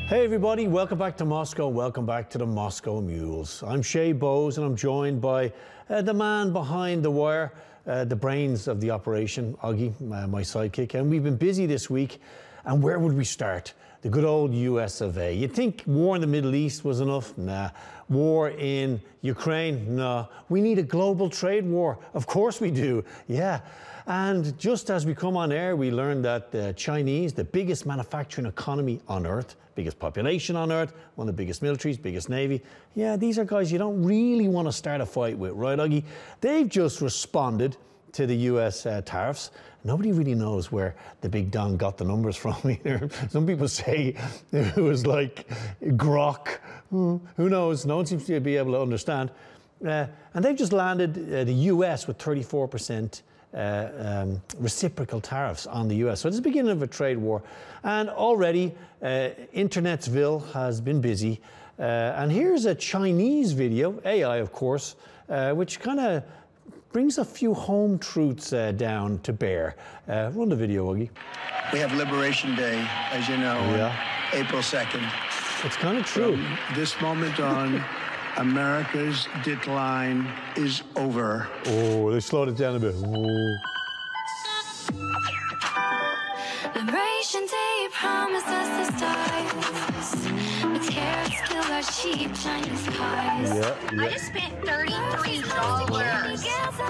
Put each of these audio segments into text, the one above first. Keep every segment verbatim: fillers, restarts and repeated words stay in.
Hey everybody, welcome back to Moscow, welcome back to the Moscow Mules. I'm Shay Bowes and I'm joined by uh, the man behind the wire, uh, the brains of the operation, Augie, uh, my sidekick. And we've been busy this week, and where would we start? The good old U S of A. You'd think war in the Middle East was enough? Nah. War in Ukraine? No. We need a global trade war. Of course we do, yeah. And just as we come on air, we learned that the Chinese, the biggest manufacturing economy on earth, biggest population on earth, one of the biggest militaries, biggest navy. Yeah, these are guys you don't really want to start a fight with, right, Augie? They've just responded to the U S uh, tariffs. Nobody really knows where the big Don got the numbers from either. Some people say it was like grok. Who knows? No one seems to be able to understand. Uh, and they've just landed uh, the U S with thirty-four percent uh, um, reciprocal tariffs on the U S. So it's the beginning of a trade war. And already, uh, Internetsville has been busy. Uh, and here's a Chinese video, A I of course, uh, which kind of brings a few home truths uh, down to bear. Uh, run the video, Augie. We have Liberation Day, as you know, yeah. on April second. It's kind of true. From this moment on, America's decline is over. Oh, they slowed it down a bit. Oh. Liberation Day promised us the stars. The tariffs kill our cheap Chinese pies. Yeah, yeah. I just spent thirty-three dollars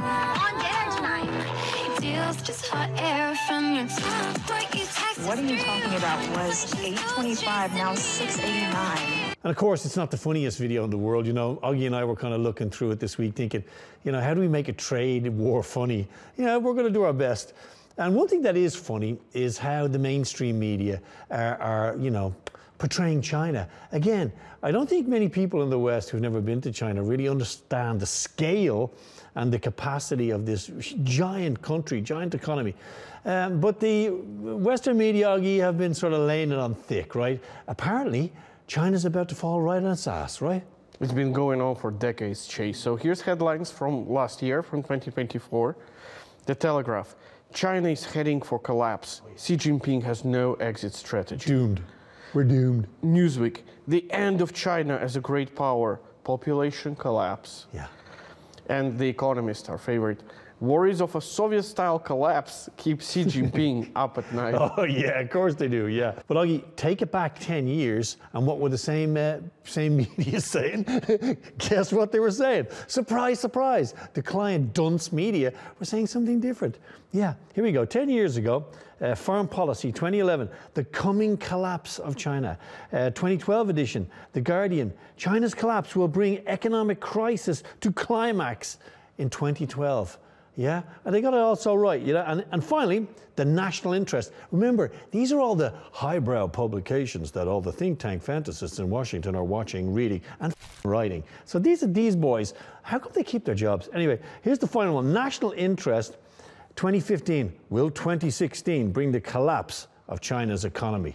on dinner tonight. Deals just hot air from your top. What you texted What are you talking about? Was eight twenty-five, now six eighty-nine. And of course, it's not the funniest video in the world. You know, Augie and I were kind of looking through it this week thinking, you know, how do we make a trade war funny? Yeah, we're going to do our best. And one thing that is funny is how the mainstream media are, are, you know, portraying China. Again, I don't think many people in the West who've never been to China really understand the scale and the capacity of this giant country, giant economy. Um, but the Western media, Augie, have been sort of laying it on thick, right? Apparently, China's about to fall right on its ass, right? It's been going on for decades, Chase. So here's headlines from last year, from twenty twenty-four. The Telegraph. China is heading for collapse. Xi Jinping has no exit strategy. Doomed. We're doomed. Newsweek. The end of China as a great power. Population collapse. Yeah. And The Economist, our favorite. Worries of a Soviet-style collapse keep Xi Jinping up at night. Oh yeah, of course they do, yeah. But Augie, take it back ten years, and what were the same uh, same media saying? Guess what they were saying? Surprise, surprise. The client dunce media were saying something different. Yeah, here we go. ten years ago, uh, Foreign Policy, twenty eleven, The Coming Collapse of China. Uh, twenty twelve edition, The Guardian, China's collapse will bring economic crisis to climax in twenty twelve. Yeah, and they got it also right, you know. And, and finally, the national interest. Remember, these are all the highbrow publications that all the think tank fantasists in Washington are watching, reading, and writing. So these are these boys. How come they keep their jobs? Anyway, here's the final one. National interest, twenty fifteen. Will twenty sixteen bring the collapse of China's economy?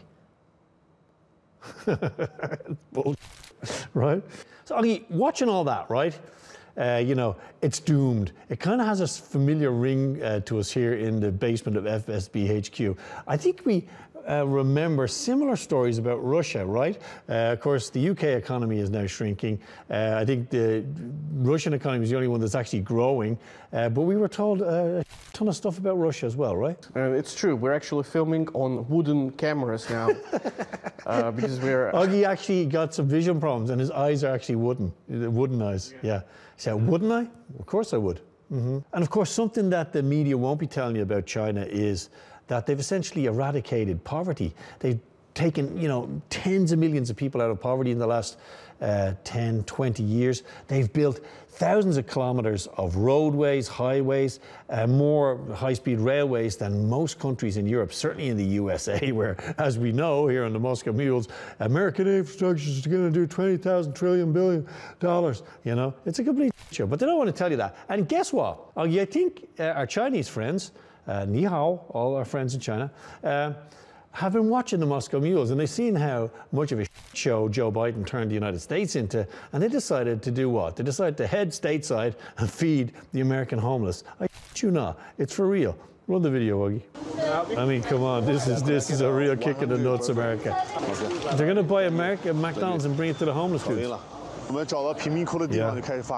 Bullshit, right? So, Augie, watching all that, right? Uh, you know, it's doomed. It kind of has a familiar ring uh, to us here in the basement of F S B H Q. I think we uh, remember similar stories about Russia, right? Uh, of course, the U K economy is now shrinking. Uh, I think the Russian economy is the only one that's actually growing. Uh, but we were told uh, a ton of stuff about Russia as well, right? Uh, it's true. We're actually filming on wooden cameras now uh, because we're... Augie actually got some vision problems, and his eyes are actually wooden, wooden eyes, yeah. He said, wouldn't I? Of course I would. Mm-hmm. And of course, something that the media won't be telling you about China is that they've essentially eradicated poverty. They've taken, you know, tens of millions of people out of poverty in the last uh, ten, twenty years. They've built thousands of kilometers of roadways, highways, uh, more high-speed railways than most countries in Europe, certainly in the U S A, where, as we know here on the Moscow Mules, American infrastructure is going to do twenty thousand trillion billion dollars. You know, it's a complete show, but they don't want to tell you that. And guess what? Augie, I think uh, our Chinese friends, uh, ni hao, all our friends in China, uh, have been watching the Moscow Mules, and they've seen how much of a show Joe Biden turned the United States into, and they decided to do what? They decided to head stateside and feed the American homeless. I you not, it's for real. Run the video, Augie. I mean, come on, this is this is a real kick in the nuts, America. They're going to buy America McDonald's and bring it to the homeless dudes. Yeah.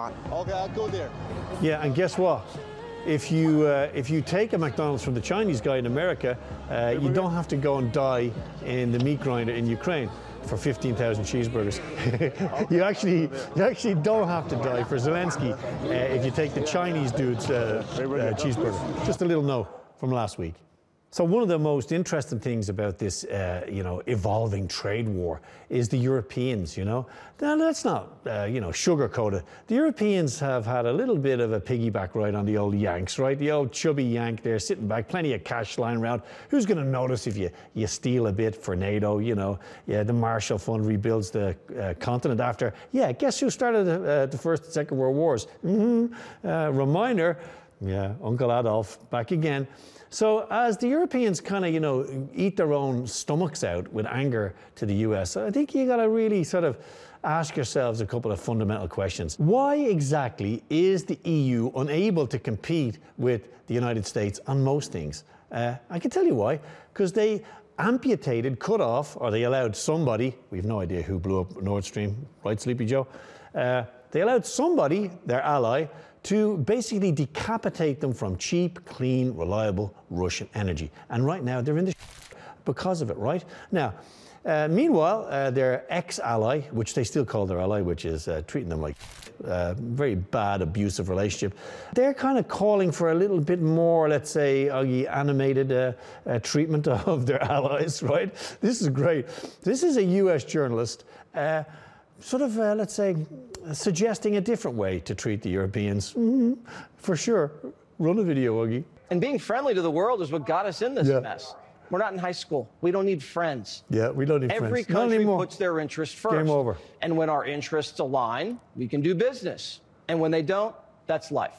Yeah, and guess what? If you uh, if you take a McDonald's from the Chinese guy in America, uh, you don't have to go and die in the meat grinder in Ukraine for fifteen thousand cheeseburgers. you actually you actually don't have to die for Zelensky uh, if you take the Chinese dude's uh, uh, cheeseburger. Just a little note from last week. So one of the most interesting things about this, uh, you know, evolving trade war is the Europeans, you know. Now, let's not, uh, you know, sugarcoat it. The Europeans have had a little bit of a piggyback ride on the old Yanks, right? The old chubby Yank there sitting back, plenty of cash lying around. Who's going to notice if you, you steal a bit for NATO, you know? Yeah, the Marshall Fund rebuilds the uh, continent after. Yeah, guess who started the, uh, the First and Second World Wars? Mm-hmm. Uh, reminder, yeah, Uncle Adolf, back again. So as the Europeans kind of, you know, eat their own stomachs out with anger to the U S, I think you got to really sort of ask yourselves a couple of fundamental questions. Why exactly is the E U unable to compete with the United States on most things? Uh, I can tell you why. Because they amputated, cut off, or they allowed somebody, we have no idea who blew up Nord Stream, right, Sleepy Joe? Uh, they allowed somebody, their ally, to basically decapitate them from cheap, clean, reliable Russian energy. And right now, they're in the because of it, right? Now, uh, meanwhile, uh, their ex-ally, which they still call their ally, which is uh, treating them like uh, very bad, abusive relationship, they're kind of calling for a little bit more, let's say, Augie, animated uh, uh, treatment of their allies, right? This is great. This is a U S journalist, uh, sort of, uh, let's say, suggesting a different way to treat the Europeans. Mm-hmm. For sure. Run a video, Augie. And being friendly to the world is what got us in this yeah. mess. We're not in high school. We don't need friends. Yeah, we don't need Every friends. Every country puts their interests first. Game over. And when our interests align, we can do business. And when they don't, that's life.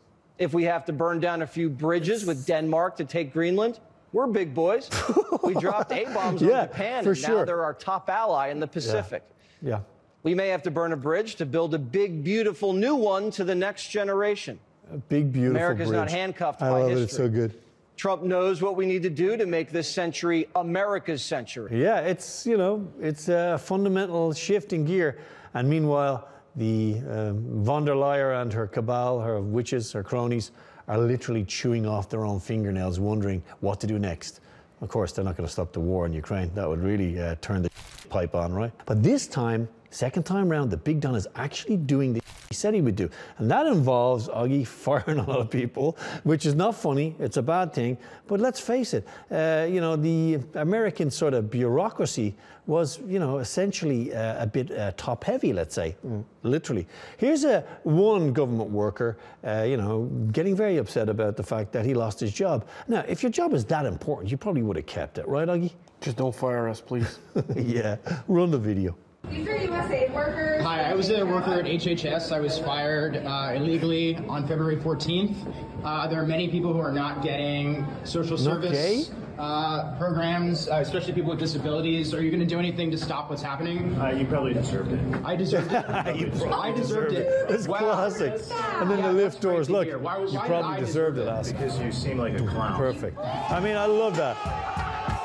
If we have to burn down a few bridges with Denmark to take Greenland, we're big boys. We dropped A-bombs yeah, on Japan, for and sure. now they're our top ally in the Pacific. Yeah. yeah. We may have to burn a bridge to build a big, beautiful new one to the next generation. A big, beautiful America's bridge. not handcuffed I by love history. it. It's so good. Trump knows what we need to do to make this century America's century. Yeah, it's, you know, it's a fundamental shift in gear. And meanwhile, the um, von der Leyen and her cabal, her witches, her cronies, are literally chewing off their own fingernails, wondering what to do next. Of course, they're not going to stop the war in Ukraine. That would really uh, turn the pipe on, right? But this time, second time round, the Big Don is actually doing the he said he would do. And that involves Augie firing a lot of people, which is not funny. It's a bad thing. But let's face it, uh, you know, the American sort of bureaucracy was, you know, essentially uh, a bit uh, top heavy, let's say, mm. literally. Here's a one government worker, uh, you know, getting very upset about the fact that he lost his job. Now, if your job is that important, you probably would have kept it, right, Augie? Just don't fire us, please. Yeah, run the video. These are U S A I D workers. Hi, I was a worker at H H S. I was fired uh, illegally on February fourteenth. Uh, there are many people who are not getting social service uh, programs, uh, especially people with disabilities. Are you going to do anything to stop what's happening? Uh, you probably deserved it. I deserved it. I deserved it. It's wow. classic. And then yeah, the lift doors. Look, why, why you probably deserved it, Oscar. Because you seem like a clown. Perfect. I mean, I love that.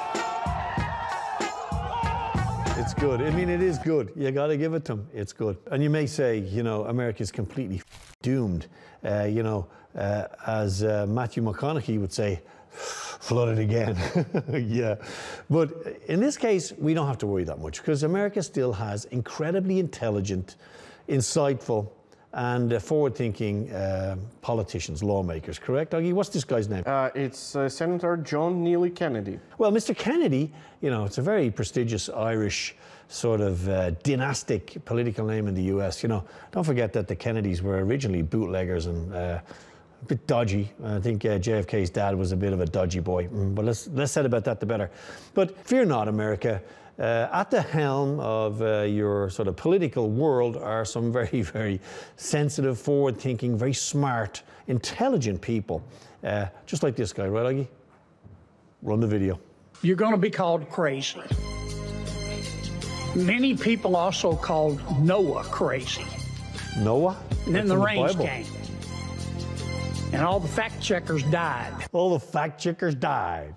It's good. I mean, it is good. You got to give it to them. It's good. And you may say, you know, America's completely doomed. Uh, you know, uh, as uh, Matthew McConaughey would say, flooded again. Yeah. But in this case, we don't have to worry that much because America still has incredibly intelligent, insightful, and uh, forward-thinking uh, politicians, lawmakers, correct, Augie? What's this guy's name? Uh, it's uh, Senator John Neely Kennedy. Well, Mister Kennedy, you know, it's a very prestigious Irish sort of uh, dynastic political name in the U S. You know, don't forget that the Kennedys were originally bootleggers and uh, a bit dodgy. I think uh, J F K's dad was a bit of a dodgy boy, mm, but less, less said about that, the better. But fear not, America. Uh, at the helm of uh, your sort of political world are some very, very sensitive, forward-thinking, very smart, intelligent people. Uh, just like this guy, right, Augie? Run the video. You're going to be called crazy. Many people also called Noah crazy. Noah? And then the rains came. and all the fact checkers died. All the fact checkers died.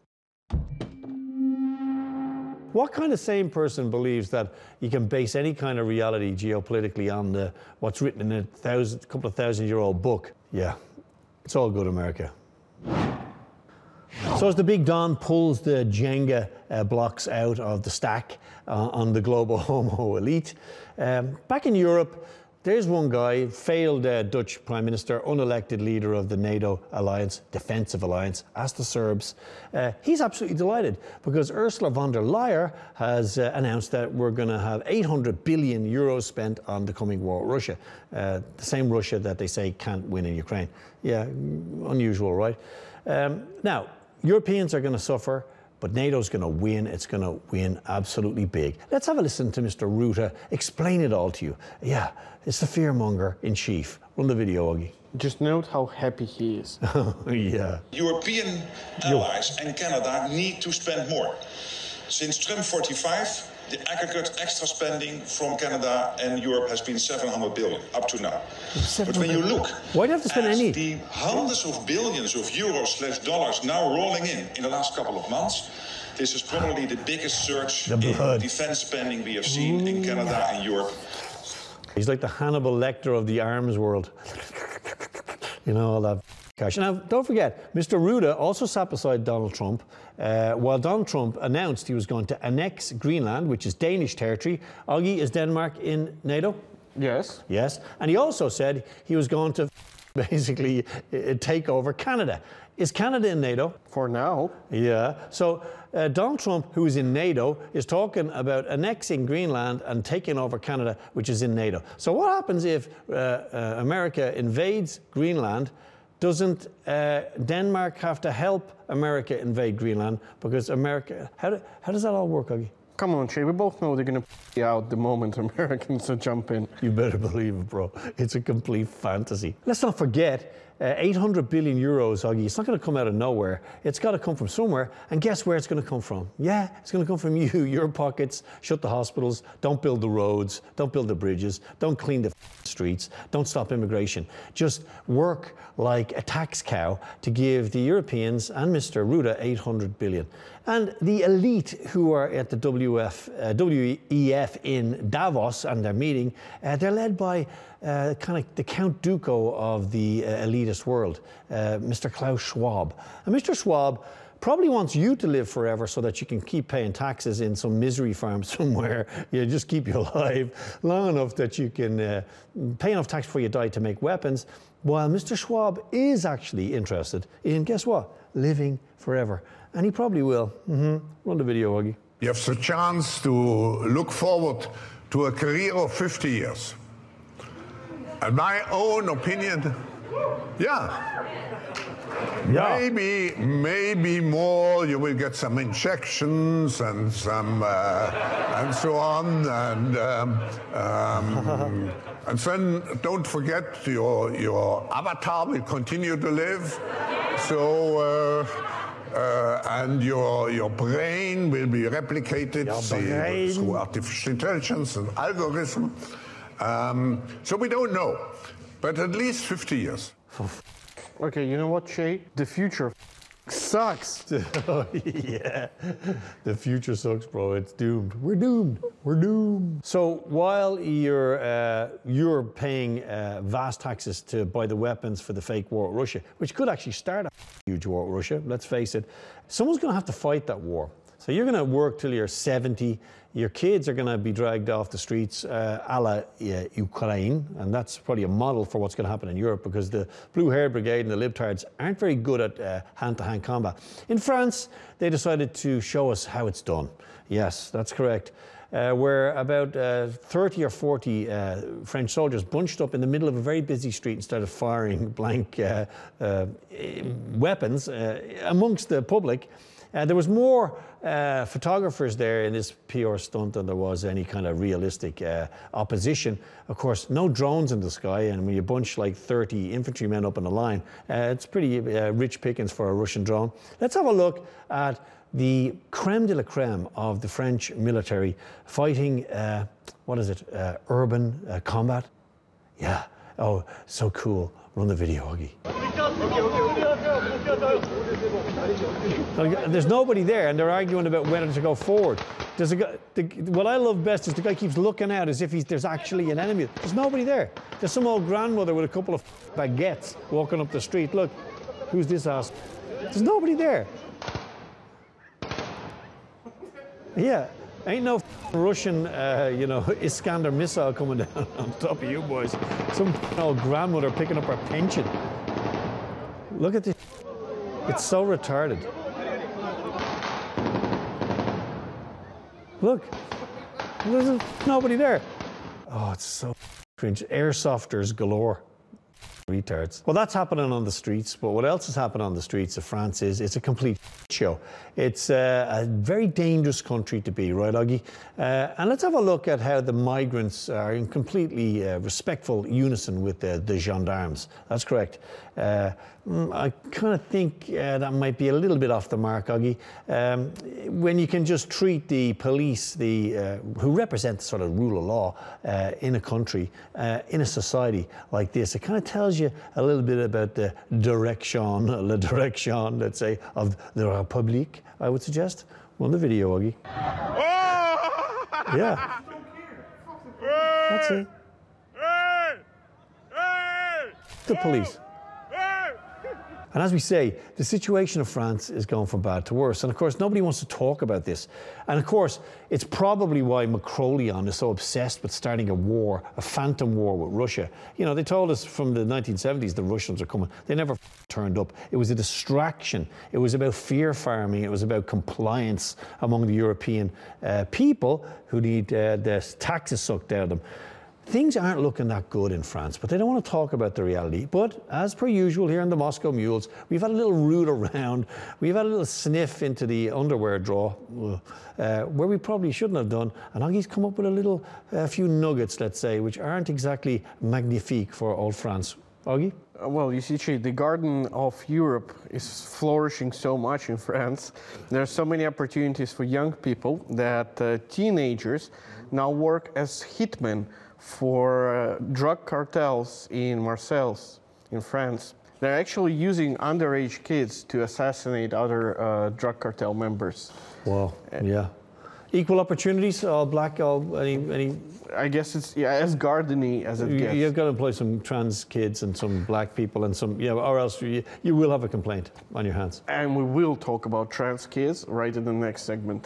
What kind of sane person believes that you can base any kind of reality geopolitically on the, what's written in a thousand, couple of thousand year old book? Yeah, it's all good, America. So as the Big Don pulls the Jenga uh, blocks out of the stack uh, on the global homo elite, um, back in Europe, there's one guy, failed uh, Dutch Prime Minister, unelected leader of the NATO alliance, defensive alliance, as the Serbs. Uh, he's absolutely delighted because Ursula von der Leyen has uh, announced that we're going to have eight hundred billion euros spent on the coming war with Russia. Uh, the same Russia that they say can't win in Ukraine. Yeah, unusual, right? Um, now, Europeans are going to suffer, but NATO's going to win. It's going to win absolutely big. Let's have a listen to Mister Rutte explain it all to you. Yeah, it's the fearmonger in chief. Run the video, Augie. Just note how happy he is. Yeah. European allies and Canada need to spend more. Since Trump forty-five, the aggregate extra spending from Canada and Europe has been seven hundred billion up to now. But when you look Why do you have to spend at any? the hundreds of billions of euros slash dollars now rolling in in the last couple of months, this is probably the biggest surge The in blood. defense spending we have seen in Canada and Europe. He's like the Hannibal Lecter of the arms world. You know, all that cash. Now, don't forget, Mister Rutte also sat beside Donald Trump uh, while Donald Trump announced he was going to annex Greenland, which is Danish territory. Augie, is Denmark in NATO? Yes. Yes. And he also said he was going to basically uh, take over Canada. Is Canada in NATO? For now. Yeah. So uh, Donald Trump, who is in NATO, is talking about annexing Greenland and taking over Canada, which is in NATO. So what happens if uh, uh, America invades Greenland? Doesn't uh, Denmark have to help America invade Greenland? Because America, how, do, how does that all work, Augie? Come on, Shay, we both know they're going to p out the moment Americans jump in. You better believe it, bro. It's a complete fantasy. Let's not forget, uh, eight hundred billion euros, Augie, it's not going to come out of nowhere. It's got to come from somewhere. And guess where it's going to come from? Yeah, it's going to come from you, your pockets. Shut the hospitals. Don't build the roads. Don't build the bridges. Don't clean the streets. Don't stop immigration. Just work like a tax cow to give the Europeans and Mister Rutte eight hundred billion. And the elite who are at the W F, uh, W E F in Davos and their meeting, uh, they're led by uh, kind of the Count Duco of the uh, elitist world, uh, Mister Klaus Schwab. And Mister Schwab probably wants you to live forever so that you can keep paying taxes in some misery farm somewhere. You know, just keep you alive long enough that you can uh, pay enough tax before you die to make weapons, while Mister Schwab is actually interested in, guess what, living forever. And he probably will. Mm-hmm. Run the video, Augie. You have the chance to look forward to a career of fifty years. In my own opinion, yeah. Yeah. Maybe, maybe more. You will get some injections and some, uh, and so on, and um, um, and then don't forget your your avatar will continue to live. So. Uh, Uh, and your your brain will be replicated the, through artificial intelligence and algorithm. Um, so we don't know, but at least fifty years. Okay, you know what, Shay? The future sucks. Oh, yeah, the future sucks, bro. It's doomed. We're doomed. We're doomed. So while you're uh, you're paying uh, vast taxes to buy the weapons for the fake war with Russia, which could actually start a huge war with Russia, let's face it, someone's going to have to fight that war. So you're going to work till you're seventy. Your kids are going to be dragged off the streets uh, a la uh, Ukraine, and that's probably a model for what's going to happen in Europe because the Blue-Haired Brigade and the libtards aren't very good at uh, hand-to-hand combat. In France, they decided to show us how it's done. Yes, that's correct. Uh, where about uh, thirty or forty uh, French soldiers bunched up in the middle of a very busy street and started firing blank uh, uh, weapons uh, amongst the public. Uh, there was more uh, photographers there in this P R stunt than there was any kind of realistic uh, opposition. Of course, no drones in the sky, and when you bunch like thirty infantrymen up in a line, uh, it's pretty uh, rich pickings for a Russian drone. Let's have a look at the creme de la creme of the French military fighting, uh, what is it, uh, urban uh, combat? Yeah, Oh, so cool. Run the video, Huggy. There's nobody there, and they're arguing about whether to go forward. There's a guy, the, what I love best is the guy keeps looking out as if he's, there's actually an enemy. There's nobody there. There's some old grandmother with a couple of baguettes walking up the street. Look, who's this ass? There's nobody there. Yeah, ain't no Russian, uh, you know, Iskander missile coming down on top of you boys. Some old grandmother picking up her pension. Look at this. It's so retarded. Look, there's nobody there. Oh, it's so cringe. Airsofters galore. Retards. Well, that's happening on the streets, but what else is happening on the streets of France is it's a complete show. It's uh, a very dangerous country to be, right, Augie? Uh, and let's have a look at how the migrants are in completely uh, respectful unison with the, the gendarmes. That's correct. Uh, I kind of think uh, that might be a little bit off the mark, Augie. Um, when you can just treat the police, the uh, who represent the sort of rule of law uh, in a country, uh, in a society like this, it kind of tells you a little bit about the direction, la direction, let's say, of the Republic, I would suggest. Run the video, Augie. Yeah. That's it. The police. And as we say, the situation of France is going from bad to worse. And of course, nobody wants to talk about this. And of course, it's probably why Macron is so obsessed with starting a war, a phantom war with Russia. You know, they told us from the nineteen seventies the Russians are coming. They never turned up. It was a distraction. It was about fear farming. It was about compliance among the European uh, people who need uh, the taxes sucked out of them. Things aren't looking that good in France, but they don't want to talk about the reality. But as per usual here in the Moscow Mules, we've had a little root around, we've had a little sniff into the underwear drawer, uh, where we probably shouldn't have done. And Augie's come up with a little, a uh, few nuggets, let's say, which aren't exactly magnifique for old France. Augie? Uh, well, you see, Che, the Garden of Europe is flourishing so much in France. There are so many opportunities for young people that uh, teenagers now work as hitmen for uh, drug cartels in Marseille, in France. They're actually using underage kids to assassinate other uh, drug cartel members. Wow, yeah. Equal opportunities, all black, all any, any... I guess it's yeah, as gardeny as it you, gets. You've got to employ some trans kids and some black people and some, yeah, or else you, you will have a complaint on your hands. And we will talk about trans kids right in the next segment.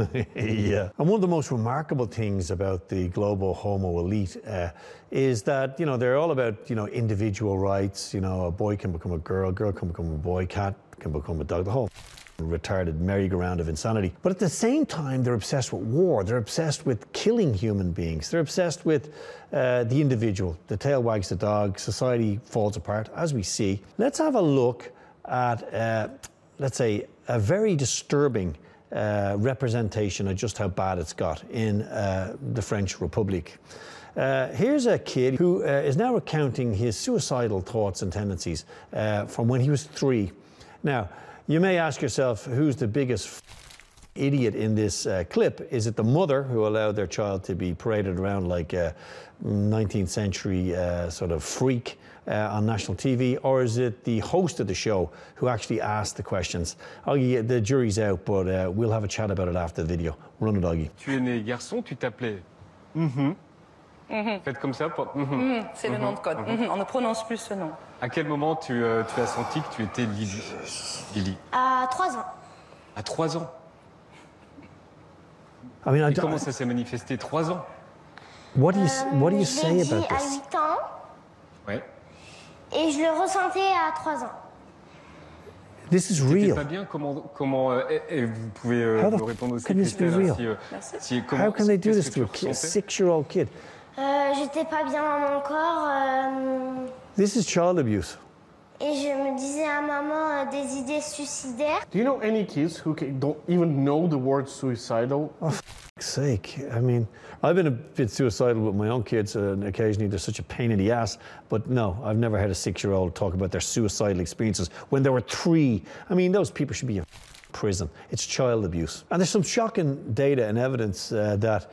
Yeah. And one of the most remarkable things about the global homo elite uh, is that, you know, they're all about, you know, individual rights. You know, a boy can become a girl, a girl can become a boy, cat can become a dog, the whole retarded merry-go-round of insanity. But at the same time, they're obsessed with war. They're obsessed with killing human beings. They're obsessed with uh, the individual. The tail wags the dog. Society falls apart, as we see. Let's have a look at, uh, let's say, a very disturbing uh, representation of just how bad it's got in uh, the French Republic. Uh, here's a kid who uh, is now recounting his suicidal thoughts and tendencies uh, from when he was three. Now, you may ask yourself, who's the biggest idiot in this uh, clip? Is it the mother who allowed their child to be paraded around like a nineteenth century uh, sort of freak uh, on national T V? Or is it the host of the show who actually asked the questions? Augie, the jury's out, but uh, we'll have a chat about it after the video. Run it, Augie. Tu es né garçon, tu t'appelais mm-hmm. Mm-hmm. Faites comme ça pour... Mm-hmm. Mm-hmm. C'est mm-hmm. le nom de code. Mm-hmm. On ne prononce plus ce nom. À quel moment tu, euh, tu as senti que tu étais Lily? Lily. À trois ans. À trois ans. I mean, I Et comment ça s'est manifesté? Trois ans. What do you, what do you je say l'ai dit about à this? huit ans. Ouais. Et je le ressentais à trois ans. This is C'était real. pas bien. Comment, comment euh, et, et vous pouvez euh, How me répondre aussi, can this be Christelle, real? si, euh, si, comment, How can they do qu'est-ce this que to a, tu kid, a ressentais? six-year-old kid? Euh, J'étais pas bien dans mon corps. Euh, This is child abuse. et je me disais à maman euh, des idées suicidaires. Do you know any kids who can, don't even know the word suicidal? Oh, for fuck's sake. I mean, I've been a bit suicidal with my own kids, uh, and occasionally they're such a pain in the ass. But no, I've never had a six-year-old talk about their suicidal experiences when they were three. I mean, those people should be in prison. It's child abuse. And there's some shocking data and evidence uh, that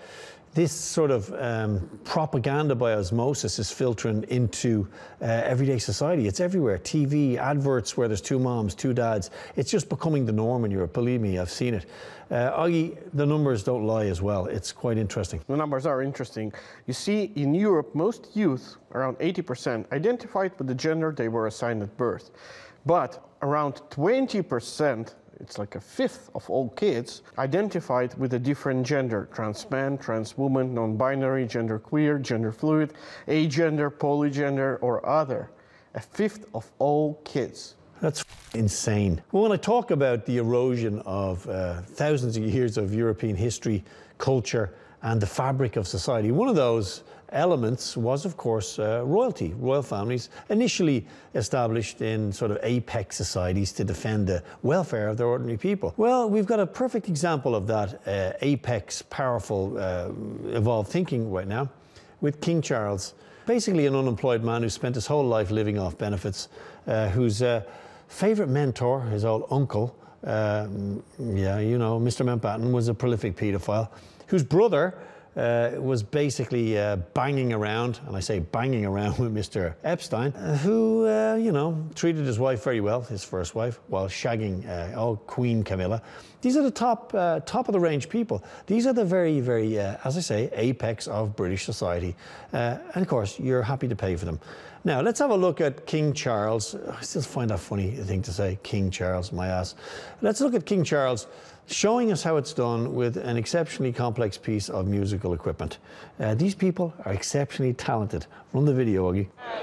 this sort of um, propaganda by osmosis is filtering into uh, everyday society. It's everywhere. T V, adverts where there's two moms, two dads. It's just becoming the norm in Europe. Believe me, I've seen it. Uh, Augie, the numbers don't lie as well. It's quite interesting. The numbers are interesting. You see, in Europe, most youth, around eighty percent, identified with the gender they were assigned at birth. But around twenty percent, it's like a fifth of all kids, identified with a different gender: trans man, trans woman, non-binary, gender queer, gender fluid, agender, polygender, or other. A fifth of all kids. That's insane. Well, when I talk about the erosion of uh, thousands of years of European history, culture, and the fabric of society, one of those elements was, of course, uh, royalty. Royal families, initially established in sort of apex societies to defend the welfare of their ordinary people. Well, we've got a perfect example of that uh, apex, powerful, uh, evolved thinking right now with King Charles. Basically an unemployed man who spent his whole life living off benefits, uh, whose uh, favourite mentor, his old uncle, uh, yeah, you know, Mister Mountbatten, was a prolific paedophile, whose brother Uh, was basically uh, banging around, and I say banging around with Mister Epstein, uh, who, uh, you know, treated his wife very well, his first wife, while shagging, uh, oh, Queen Camilla. These are the top, uh, top of the range people. These are the very, very, uh, as I say, apex of British society. Uh, and of course, you're happy to pay for them. Now, let's have a look at King Charles. I still find that funny thing to say, King Charles, my ass. Let's look at King Charles, showing us how it's done with an exceptionally complex piece of musical equipment. Uh, these people are exceptionally talented. Run the video, Augie.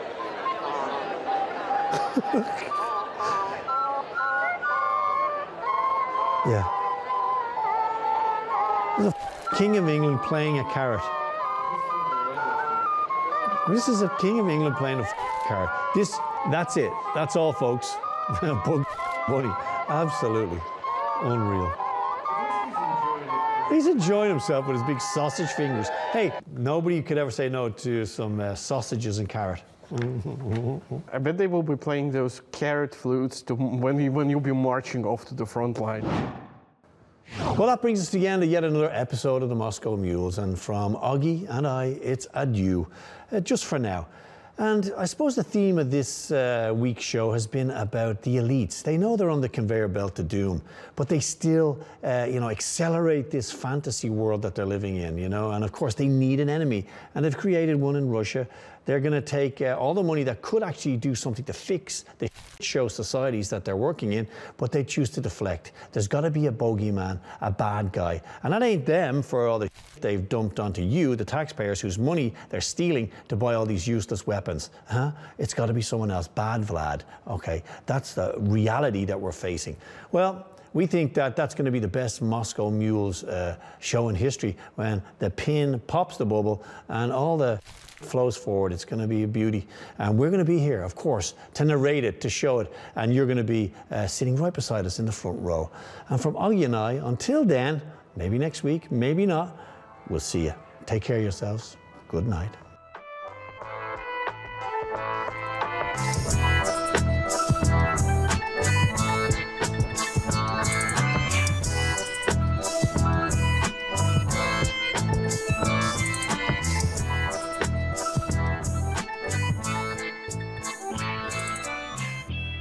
Yeah. This is a King of England playing a carrot. This is a King of England playing a carrot. This, that's it. That's all, folks. Bug bunny. Absolutely. Unreal. He's enjoying himself with his big sausage fingers. Hey, nobody could ever say no to some uh, sausages and carrot. I bet they will be playing those carrot flutes to when, you, when you'll be marching off to the front line. Well, that brings us to the end of yet another episode of the Moscow Mules. And from Augie and I, it's adieu, uh, just for now. And I suppose the theme of this uh, week's show has been about the elites. They know they're on the conveyor belt to doom, but they still, uh, you know, accelerate this fantasy world that they're living in, you know. And of course, they need an enemy, and they've created one in Russia. They're going to take uh, all the money that could actually do something to fix the show societies that they're working in, but they choose to deflect. There's got to be a bogeyman, a bad guy. And that ain't them for all the they've dumped onto you, the taxpayers, whose money they're stealing to buy all these useless weapons. Huh? It's got to be someone else. Bad Vlad. Okay, that's the reality that we're facing. Well, we think that that's going to be the best Moscow Mules uh, show in history, when the pin pops the bubble and all the flows forward. It's going to be a beauty. And we're going to be here, of course, to narrate it, to show it. And you're going to be uh, sitting right beside us in the front row. And from Augie and I, until then, maybe next week, maybe not, we'll see you. Take care of yourselves. Good night.